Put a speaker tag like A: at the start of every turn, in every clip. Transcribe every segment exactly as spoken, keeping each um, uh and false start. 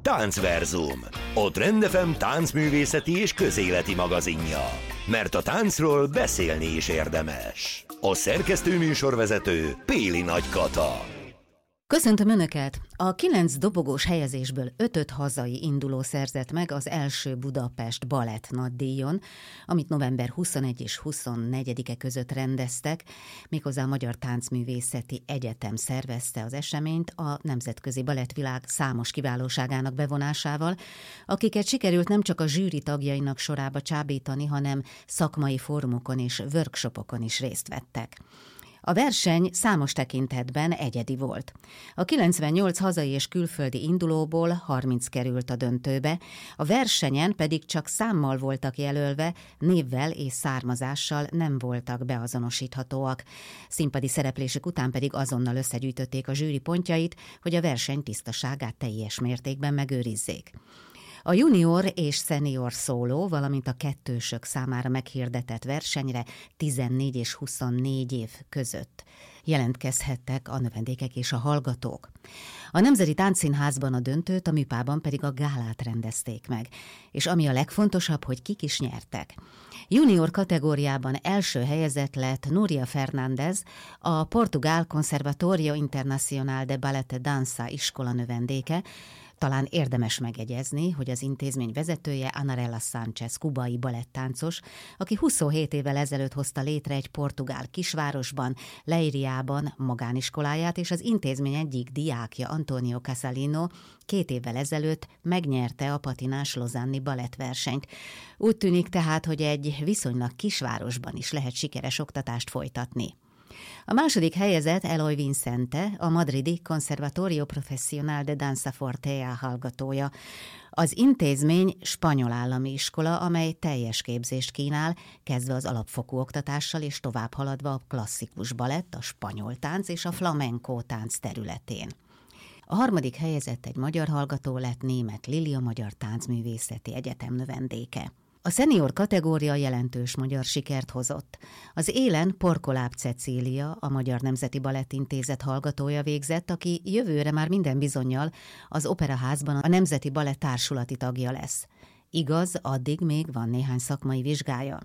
A: Táncverzum, a Trend ef em táncművészeti és közéleti magazinja. Mert a táncról beszélni is érdemes. A szerkesztő műsorvezető Péli Nagy Kata.
B: Köszöntöm Önöket! A kilenc dobogós helyezésből ötöt hazai induló szerzett meg az első Budapest Balett nagydíjon, amit november huszonegyedike és huszonnegyedike között rendeztek, méghozzá a Magyar Táncművészeti Egyetem szervezte az eseményt a nemzetközi balettvilág számos kiválóságának bevonásával, akiket sikerült nem csak a zsűri tagjainak sorába csábítani, hanem szakmai fórumokon és workshopokon is részt vettek. A verseny számos tekintetben egyedi volt. A kilencvennyolc hazai és külföldi indulóból harminc került a döntőbe, a versenyen pedig csak számmal voltak jelölve, névvel és származással nem voltak beazonosíthatóak. Színpadi szereplésük után pedig azonnal összegyűjtötték a zsűri pontjait, hogy a verseny tisztaságát teljes mértékben megőrizzék. A junior és szenior szóló, valamint a kettősök számára meghirdetett versenyre tizennégy és huszonnégy év között jelentkezhettek a növendékek és a hallgatók. A Nemzeti Táncszínházban a döntőt, a Műpában pedig a gálát rendezték meg, és ami a legfontosabb, hogy kik is nyertek. Junior kategóriában első helyezett lett Núria Fernández, a Portugál Conservatorio Internacional de Ballet e Danza iskola növendéke. Talán érdemes megegyezni, hogy az intézmény vezetője Anarella Sánchez, kubai balettáncos, aki huszonhét évvel ezelőtt hozta létre egy portugál kisvárosban, Leiriában magániskoláját, és az intézmény egyik diákja, Antonio Casalino, két évvel ezelőtt megnyerte a patinás lausanne-i balettversenyt. Úgy tűnik tehát, hogy egy viszonylag kisvárosban is lehet sikeres oktatást folytatni. A második helyezett Eloy Vincente, a madridi Conservatorio Profesional de Danza Fortea hallgatója. Az intézmény spanyol állami iskola, amely teljes képzést kínál, kezdve az alapfokú oktatással és tovább haladva a klasszikus balett, a spanyol tánc és a flamenco tánc területén. A harmadik helyezett egy magyar hallgató lett, Németh Lili, a Magyar Táncművészeti Egyetem növendéke. A szenior kategória jelentős magyar sikert hozott. Az élen Porkoláb Cecília, a Magyar Nemzeti Balettintézet hallgatója végzett, aki jövőre már minden bizonnyal az Operaházban a Nemzeti Balett társulati tagja lesz. Igaz, addig még van néhány szakmai vizsgája.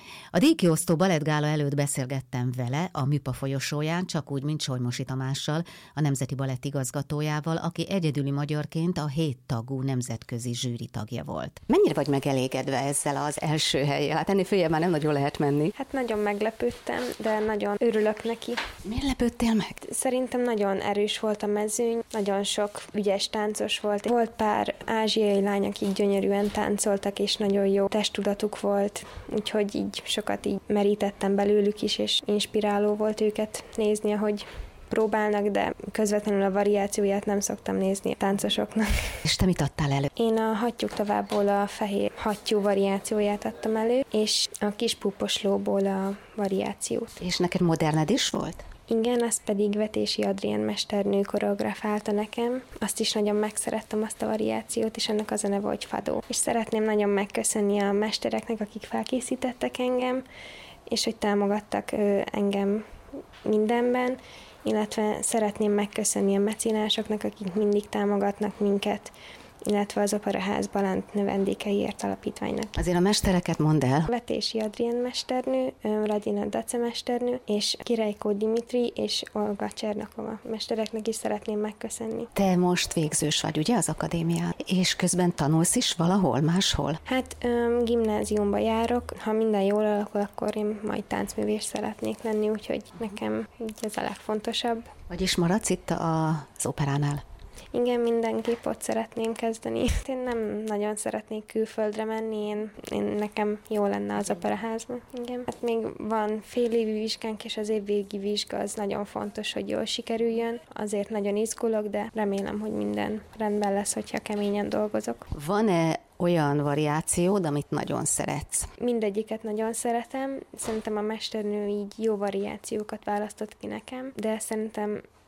B: A díjkiosztó balettgála előtt beszélgettem vele a Műpa folyosóján, csak úgy, mint Solymosi Tamással, a Nemzeti Balett igazgatójával, aki egyedüli magyarként a hét tagú nemzetközi zsűri tagja volt. Mennyire vagy megelégedve ezzel az első hellyel? Hát ennél följebb már nem nagyon lehet menni.
C: Hát nagyon meglepődtem, de nagyon örülök neki.
B: Miért lepődtél meg?
C: Szerintem nagyon erős volt a mezőny, nagyon sok ügyes táncos volt. Volt pár ázsiai lány, akik gyönyörűen táncoltak, és nagyon jó testtudatuk volt, úgyhogy így sokat így merítettem belőlük is, és inspiráló volt őket nézni, ahogy próbálnak, de közvetlenül a variációját nem szoktam nézni a táncosoknak.
B: És te mit adtál elő?
C: Én a hattyúk továbbból a fehér hattyú variációját adtam elő, és a kis puposlóból a variációt.
B: És neked moderned is volt?
C: Igen, azt pedig Vetési Adrián mesternő koreografálta nekem. Azt is nagyon megszerettem, azt a variációt, és ennek az a neve, hogy Fadó. És szeretném nagyon megköszönni a mestereknek, akik felkészítettek engem, és hogy támogattak ö, engem mindenben, illetve szeretném megköszönni a mecénásoknak, akik mindig támogatnak minket, illetve az Operaház Balant növendékeiért alapítványnak.
B: Azért a mestereket mondd el.
C: Vetési Adrián mesternő, Radina Dace mesternő, és Kirejkó Dimitri és Olga Csernakova mestereknek is szeretném megköszönni.
B: Te most végzős vagy, ugye, az akadémián? És közben tanulsz is valahol, máshol?
C: Hát um, gimnáziumba járok, ha minden jól alakul, akkor én majd táncművés szeretnék lenni, úgyhogy nekem ez a legfontosabb.
B: Vagyis maradsz itt az operánál?
C: Igen, mindenképp ott szeretném kezdeni. Én nem nagyon szeretnék külföldre menni, én, én nekem jó lenne az Operaházban. Igen. Hát még van fél évi vizsgánk, és az évvégi vizsga az nagyon fontos, hogy jól sikerüljön. Azért nagyon izgulok, de remélem, hogy minden rendben lesz, hogyha keményen dolgozok.
B: Van-e olyan variációd, amit nagyon szeretsz?
C: Mindegyiket nagyon szeretem. Szerintem a mesternő így jó variációkat választott ki nekem, de szerintem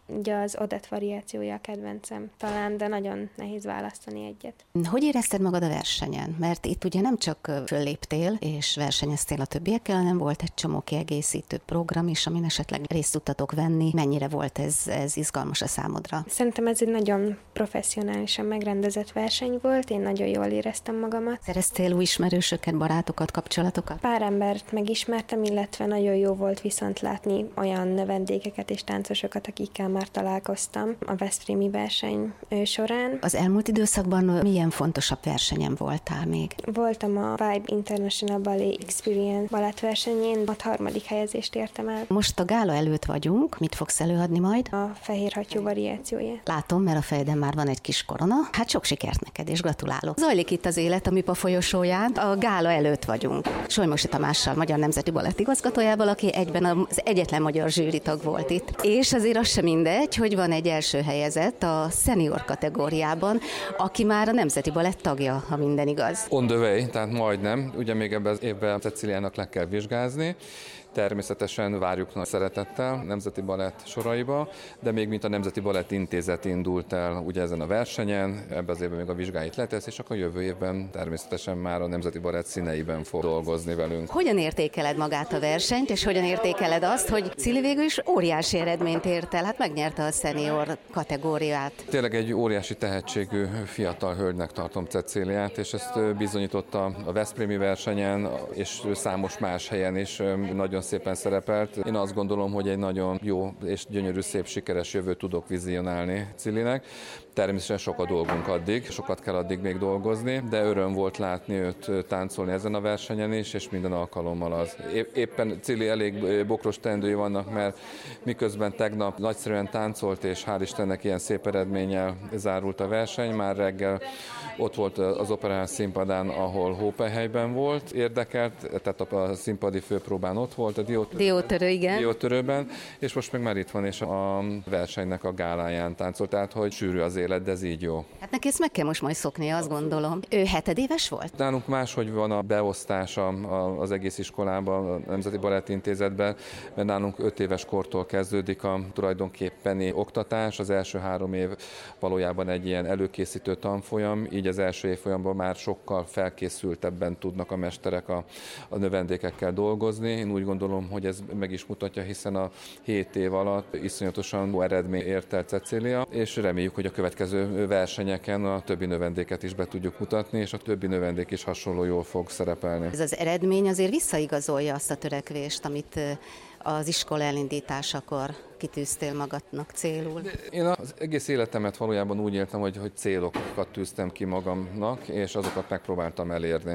C: Ugye az Odette variációja a kedvencem talán, de nagyon nehéz választani egyet.
B: Hogy érezted magad a versenyen? Mert itt ugye nem csak fölléptél és versenyeztél a többiekkel, hanem volt egy csomó kiegészítő program is, amin esetleg részt tudtatok venni. Mennyire volt ez, ez izgalmas a számodra?
C: Szerintem ez egy nagyon professzionálisan megrendezett verseny volt, én nagyon jól éreztem magamat.
B: Szereztél új ismerősöket, barátokat, kapcsolatokat?
C: Pár embert megismertem, illetve nagyon jó volt viszont látni olyan növendékeket és táncosokat, akikkel már találkoztam a veszprémi verseny során.
B: Az elmúlt időszakban milyen fontosabb versenyen voltál még?
C: Voltam a Vibe International Ballet Experience balettversenyén, ott harmadik helyezést értem el.
B: Most a gála előtt vagyunk, mit fogsz előadni majd?
C: A fehér hattyú variációja.
B: Látom, mert a fejeden már van egy kis korona. Hát sok sikert neked, és gratulálok. Zajlik itt az élet a MIPA folyosóján, a gála előtt vagyunk. Solymosi Tamással, Magyar Nemzeti Balett igazgatójával, aki egyben az egyetlen magyar zsűritag volt itt. És azért az sem mindegy, hogy van egy első helyezett a senior kategóriában, aki már a Nemzeti Balett tagja, ha minden igaz.
D: On the way, tehát majdnem. Ugye még ebben az évben Ceciliának le kell vizsgázni. Természetesen várjuk nagy szeretettel a Nemzeti Balett soraiba, de még mint a Nemzeti Balett Intézet indult el ugye ezen a versenyen, ebben az évben még a vizsgáit letesz, és akkor jövő évben természetesen már a Nemzeti Balett színeiben fog dolgozni velünk.
B: Hogyan értékeled magát a versenyt, és hogyan értékeled azt, hogy Cili végül is óriási eredményt ért el, hát megnyerte a senior kategóriát?
D: Tényleg egy óriási tehetségű fiatal hölgynek tartom Ceciliát, és ezt bizonyította a veszprémi versenyen, és számos más helyen is nagyon szépen szerepelt. Én azt gondolom, hogy egy nagyon jó és gyönyörű, szép, sikeres jövőt tudok vizionálni Cilinek. Természetesen sok a dolgunk addig, sokat kell addig még dolgozni, de öröm volt látni őt táncolni ezen a versenyen is, és minden alkalommal az. Éppen Cili elég bokros teendői vannak, mert miközben tegnap nagyszerűen táncolt, és hál' Istennek ilyen szép eredménnyel zárult a verseny, már reggel ott volt az Operaház színpadán, ahol Hópelyhelyben volt, érdekelt, tehát a színpadi főpróbán ott volt, a diót...
B: Diótörő, igen.
D: Diótörőben, és most meg már itt van, és a versenynek a gáláján táncolt, tehát hogy sűrű az élet, de ez így jó.
B: Hát neki ezt meg kell most majd szokni, azt gondolom. Ő hetedéves volt?
D: Nálunk máshogy van a beosztása az egész iskolában, a Nemzeti Balett Intézetben, mert nálunk öt éves kortól kezdődik a tulajdonképpeni oktatás, az első három év valójában egy ilyen előkészítő tanfolyam, így az első évfolyamban már sokkal felkészültebben tudnak a mesterek a, a növendékekkel dolgozni. Én úgy gondolom, hogy ez meg is mutatja, hiszen a hét év alatt iszonyatosan jó eredmény ért el Cecilia, és reméljük, hogy a következő versenyeken a többi növendéket is be tudjuk mutatni, és a többi növendék is hasonló jól fog szerepelni.
B: Ez az eredmény azért visszaigazolja azt a törekvést, amit az iskola elindításakor kitűztél magadnak célul?
D: Én az egész életemet valójában úgy éltem, hogy, hogy célokat tűztem ki magamnak, és azokat megpróbáltam elérni.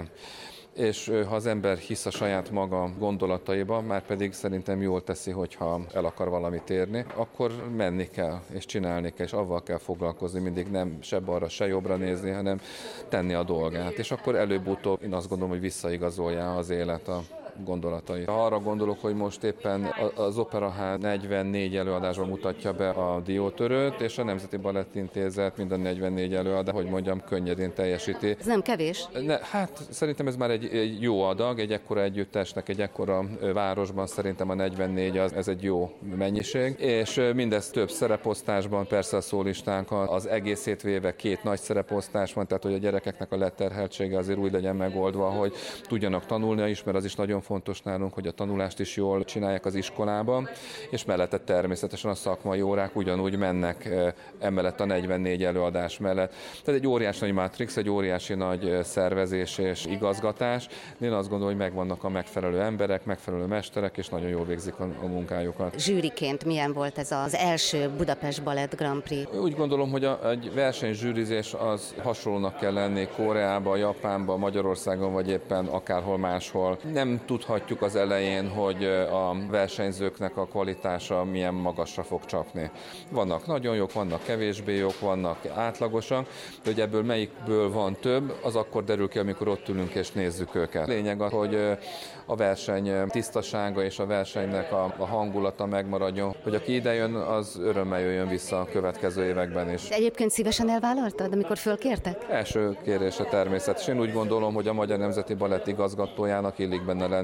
D: És ha az ember hisz a saját maga gondolataiba, már pedig szerintem jól teszi, hogyha el akar valamit érni, akkor menni kell, és csinálni kell, és avval kell foglalkozni, mindig nem se balra, se jobbra nézni, hanem tenni a dolgát. És akkor előbb-utóbb én azt gondolom, hogy visszaigazolja az élet a gondolatai. Ha arra gondolok, hogy most éppen az Operaház negyvennégy előadásban mutatja be a diótörőt, és a Nemzeti Balett Intézet mind a negyvennégy előadás, hogy mondjam, könnyedén teljesíti.
B: Ez nem kevés?
D: Ne, hát szerintem ez már egy, egy jó adag, egy ekkora együttesnek, egy ekkora városban szerintem a negyvennégy az, ez egy jó mennyiség, és mindez több szereposztásban, persze a szólistánk az egészét véve két nagy szereposztás van, tehát hogy a gyerekeknek a leterheltsége azért úgy legyen megoldva, hogy tudjanak tanulni is, mert az is nagyon fontos nálunk, hogy a tanulást is jól csinálják az iskolában, és mellette természetesen a szakmai órák ugyanúgy mennek emellett a negyvennégy előadás mellett. Tehát egy óriási nagy matrix, egy óriási nagy szervezés és igazgatás. Én azt gondolom, hogy megvannak a megfelelő emberek, megfelelő mesterek, és nagyon jól végzik a, a munkájukat.
B: Zsűriként milyen volt ez az első Budapest Balett Grand Prix?
D: Úgy gondolom, hogy a, egy versenyzsűrizés az hasonlónak kell lenni Koreában, Japánban, Magyarországon, vagy éppen akárhol máshol. Nem tudhatjuk az elején, hogy a versenyzőknek a kvalitása milyen magasra fog csapni. Vannak nagyon jók, vannak kevésbé jók, vannak átlagosak, de hogy ebből melyikből van több, az akkor derül ki, amikor ott ülünk és nézzük őket. Lényeg az, hogy a verseny tisztasága és a versenynek a, a hangulata megmaradjon, hogy aki idejön, az örömmel jöjjön vissza a következő években is.
B: De egyébként szívesen elvállaltad, amikor fölkértek?
D: Első kérése természetesen. Én úgy gondolom, hogy a Magyar Nemzeti Balett igazgatójának illik benne lenni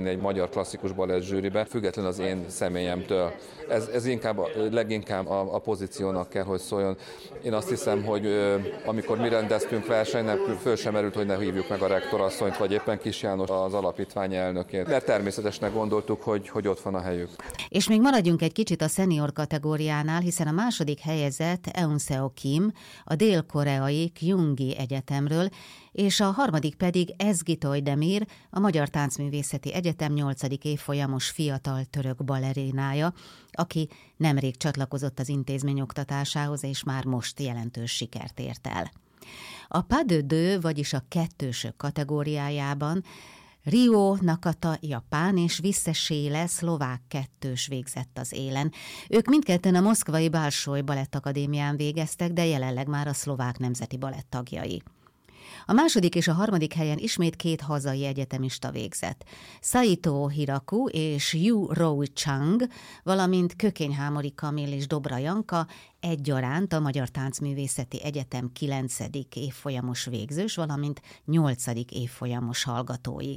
D: lenni egy magyar klasszikus balett zsűribe, független az én személyemtől. Ez, ez inkább, leginkább a, a pozíciónak kell, hogy szóljon. Én azt hiszem, hogy amikor mi rendeztünk versenyt, föl sem merült, hogy ne hívjuk meg a rektorasszonyt, vagy éppen Kis János az alapítvány elnökét. Mert természetesnek gondoltuk, hogy, hogy ott van a helyük.
B: És még maradjunk egy kicsit a szenior kategóriánál, hiszen a második helyezett Eun Seo Kim a dél-koreai Kyunghee Egyetemről, és a harmadik pedig Ezgi Demir, a Magyar Táncművészeti Egyetem nyolcadik évfolyamos fiatal török balerinája, aki nemrég csatlakozott az intézmény oktatásához, és már most jelentős sikert ért el. A pas de deux, vagyis a kettősök kategóriájában Ryo Nakata japán és Visse Séle szlovák kettős végzett az élen. Ők mindketten a moszkvai Balsoj Balettakadémián végeztek, de jelenleg már a szlovák nemzeti balett tagjai. A második és a harmadik helyen ismét két hazai egyetemista végzett. Saito Hiraku és Yu Roi Chang, valamint Kökény-Hámori Kamil és Dobra Janka egyaránt a Magyar Táncművészeti Egyetem kilencedik évfolyamos végzős, valamint nyolcadik évfolyamos hallgatói.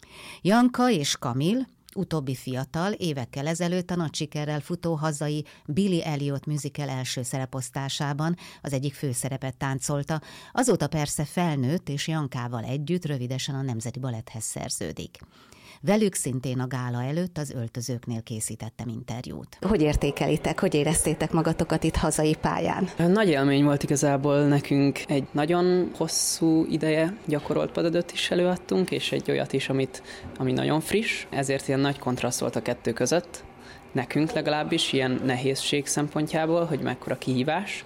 B: Janka és Kamil, utóbbi fiatal, évekkel ezelőtt a nagy sikerrel futó hazai Billy Elliot musical első szereposztásában az egyik főszerepet táncolta, azóta persze felnőtt, és Jankával együtt rövidesen a Nemzeti Baletthez szerződik. Velük szintén a gála előtt az öltözőknél készítettem interjút. Hogy értékelitek, hogy éreztétek magatokat itt hazai pályán?
E: Nagy élmény volt igazából nekünk. Egy nagyon hosszú ideje gyakorolt pas de deux-t is előadtunk, és egy olyat is, amit, ami nagyon friss, ezért ilyen nagy kontraszt volt a kettő között. Nekünk legalábbis ilyen nehézség szempontjából, hogy mekkora kihívás,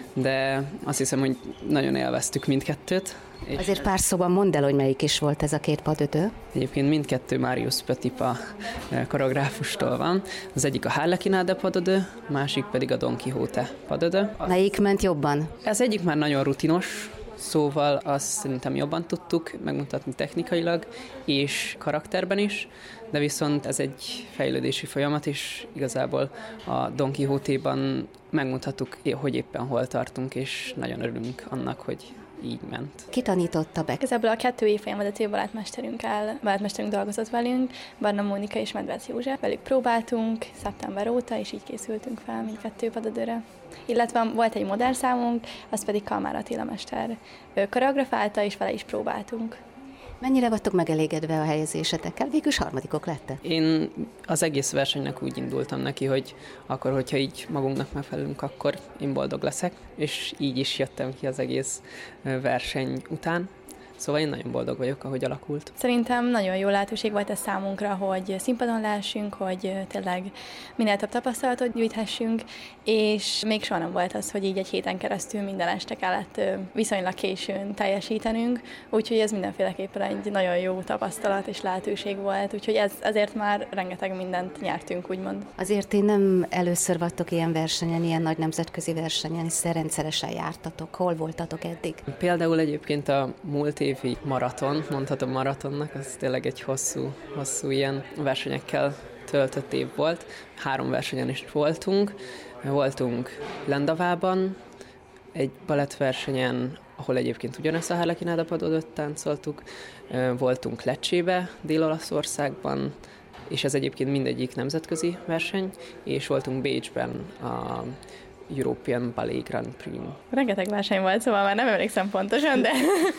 E: de azt hiszem, hogy nagyon élveztük mindkettőt.
B: Azért pár szóban mondd el, hogy melyik is volt ez a két pas de deux.
E: Egyébként mindkettő Marius Petipa koreográfustól van. Az egyik a Harlekinade pas de deux, másik pedig a Don Quixote pas de deux.
B: Melyik ment jobban?
E: Ez egyik már nagyon rutinos, szóval azt szerintem jobban tudtuk megmutatni technikailag és karakterben is, de viszont ez egy fejlődési folyamat, és igazából a Don Quixote-ban megmutattuk, hogy éppen hol tartunk, és nagyon örülünk annak, hogy így ment.
B: Ki tanította be?
F: Igazából a kettő évfolyam vezető balettmesterünkkel, balettmesterünk dolgozott velünk, Barna Mónika és Medvec József. Velük próbáltunk szeptember óta, és így készültünk fel mindkettő pas de deux-re. Illetve volt egy modern számunk, az pedig Kalmár Attila mester. Ő koreografálta, és vele is próbáltunk.
B: Mennyire vagytok megelégedve a helyezésetekkel? Végülis harmadikok lettek.
E: Én az egész versenynek úgy indultam neki, hogy akkor, hogyha így magunknak megfelelünk, akkor én boldog leszek, és így is jöttem ki az egész verseny után. Szóval én nagyon boldog vagyok, ahogy alakult.
F: Szerintem nagyon jó lehetőség volt ez számunkra, hogy színpadon lehessünk, hogy tényleg minél több tapasztalatot gyűjthessünk, és még soha nem volt az, hogy így egy héten keresztül minden este kellett viszonylag későn teljesítenünk, úgyhogy ez mindenféleképpen egy nagyon jó tapasztalat és lehetőség volt, úgyhogy ez, ezért már rengeteg mindent nyertünk, úgymond.
B: Azért én nem először vagytok ilyen versenyen, ilyen nagy nemzetközi versenyen, hiszen rendszeresen jártatok. Hol voltatok eddig?
E: Például egyébként a múlt évi maraton, mondhatom maratonnak, az tényleg egy hosszú, hosszú ilyen versenyekkel töltött év volt. Három versenyen is voltunk. Voltunk Lendavában, egy balettversenyen, ahol egyébként ugyanezt a Harlekinade pas de deux-t táncoltuk. Voltunk Lecsébe, Dél-Olaszországban, és ez egyébként mindegyik nemzetközi verseny, és voltunk Bécsben a European Ballet Grand Prix.
F: Rengeteg verseny volt, szóval már nem emlékszem pontosan, de,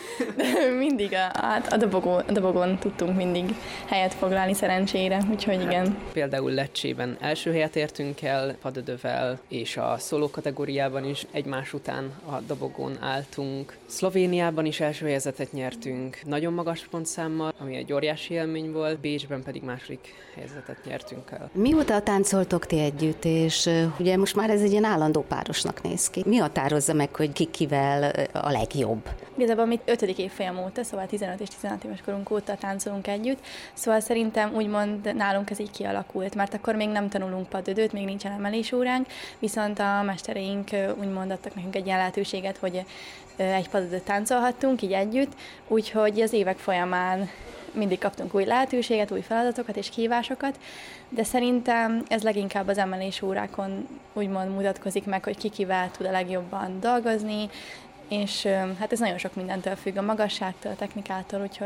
F: de mindig a, hát a, dobogó, a dobogon tudtunk mindig helyet foglalni szerencsére, úgyhogy igen.
E: Például Leccsében első helyet értünk el pas de deux-vel, és a szóló kategóriában is egymás után a dobogón álltunk. Szlovéniában is első helyezetet nyertünk, nagyon magas pontszámmal, ami egy óriási élmény volt, Bécsben pedig második helyezetet nyertünk el.
B: Mióta táncoltok ti együtt, és ugye most már ez egy ilyen állandó párosnak néz ki. Mi határozza meg, hogy ki kivel a legjobb?
F: Igazából mi ötödik évfolyam óta, szóval tizenöt és tizenhat éves korunk óta táncolunk együtt, szóval szerintem úgymond nálunk ez így kialakult, mert akkor még nem tanulunk pas de deux-t, még nincsen emelésóránk, viszont a mestereink úgymond adtak nekünk egy ilyen lehetőséget, hogy egy pas de deux-t táncolhattunk így együtt, úgyhogy az évek folyamán mindig kaptunk új lehetőséget, új feladatokat és kihívásokat, de szerintem ez leginkább az emelés órákon úgymond mutatkozik meg, hogy ki kivel tud a legjobban dolgozni, és hát ez nagyon sok mindentől függ, a magasságtól, a technikától, úgyhogy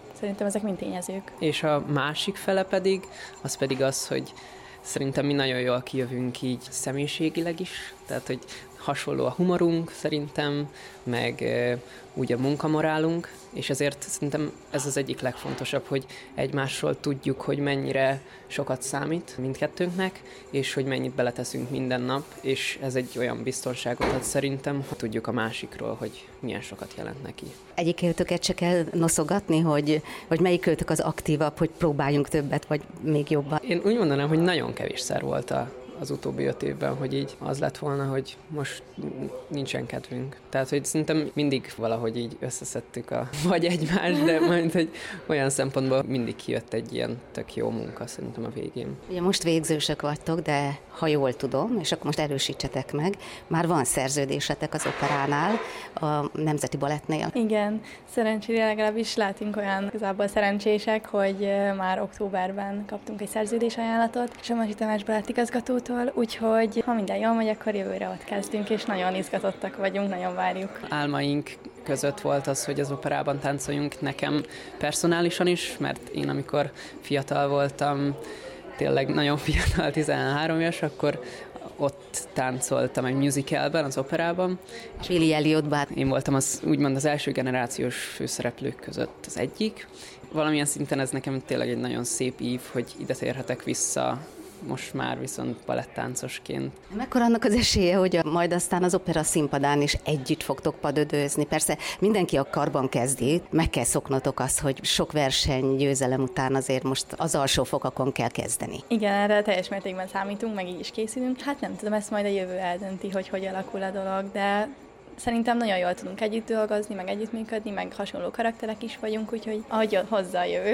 F: szerintem ezek mind tényezők.
E: És a másik fele pedig, az pedig az, hogy szerintem mi nagyon jól kijövünk így személyiségileg is, tehát hogy hasonló a humorunk szerintem, meg e, úgy a munkamorálunk, és ezért szerintem ez az egyik legfontosabb, hogy egymásról tudjuk, hogy mennyire sokat számít mindkettőnknek, és hogy mennyit beleteszünk minden nap, és ez egy olyan biztonságot ad szerintem, hogy tudjuk a másikról, hogy milyen sokat jelent neki.
B: Egyikőtöket se kell noszogatni, hogy, hogy melyikőtök az aktívabb, hogy próbáljunk többet, vagy még jobban?
E: Én úgy mondanám, hogy nagyon kevésszer volt a az utóbbi öt évben, hogy így az lett volna, hogy most nincsen kedvünk. Tehát, hogy szerintem mindig valahogy így összeszedtük a vagy egymást, de majd, hogy olyan szempontból mindig kijött egy ilyen tök jó munka szerintem a végén.
B: Ugye most végzősök vagytok, de ha jól tudom, és akkor most erősítsetek meg, már van szerződésetek az operánál, a Nemzeti Balettnél.
F: Igen, szerencsére legalábbis látunk olyan igazából szerencsések, hogy már októberben kaptunk egy szerződésajánlatot Somogyi Tamás balettigazgatótól, úgyhogy ha minden jól megy, akkor jövőre ott kezdünk, és nagyon izgatottak vagyunk, nagyon várjuk.
E: Álmaink között volt az, hogy az operában táncoljunk, nekem personálisan is, mert én amikor fiatal voltam, tényleg nagyon fiatal, tizenhárom éves, akkor ott táncoltam egy musicalben, az operában.
B: Billy Elliotban.
E: Én voltam az, úgymond az első generációs főszereplők között az egyik. Valamilyen szinten ez nekem tényleg egy nagyon szép ív, hogy ide térhetek vissza, most már viszont balettáncosként.
B: Mekkora annak az esélye, hogy a, majd aztán az opera színpadán is együtt fogtok padödőzni? Persze mindenki a karban kezdi, meg kell szoknotok azt, hogy sok verseny győzelem után azért most az alsó fokakon kell kezdeni.
F: Igen, erre teljes mértékben számítunk, meg így is készülünk. Hát nem tudom, ezt majd a jövő eldönti, hogy hogy alakul a dolog, de szerintem nagyon jól tudunk együtt dolgozni, meg együttműködni, meg hasonló karakterek is vagyunk, úgyhogy ahogy hozzá a jövő.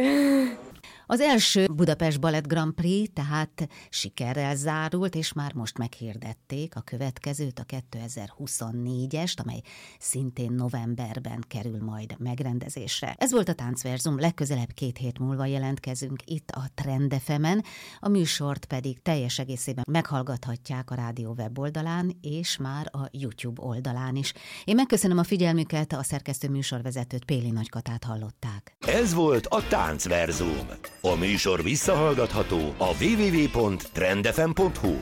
B: Az első Budapest Balett Grand Prix tehát sikerrel zárult, és már most meghirdették a következőt, a kétezer-huszonnégyest, amely szintén novemberben kerül majd megrendezésre. Ez volt a Táncverzum, legközelebb két hét múlva jelentkezünk itt a Trend ef emen, a műsort pedig teljes egészében meghallgathatják a rádió weboldalán, és már a YouTube oldalán is. Én megköszönöm a figyelmüket, a szerkesztő műsorvezetőt, Péli Nagykatát hallották.
A: Ez volt a Táncverzum. A műsor visszahallgatható a double-u double-u double-u pont trend f m pont h u.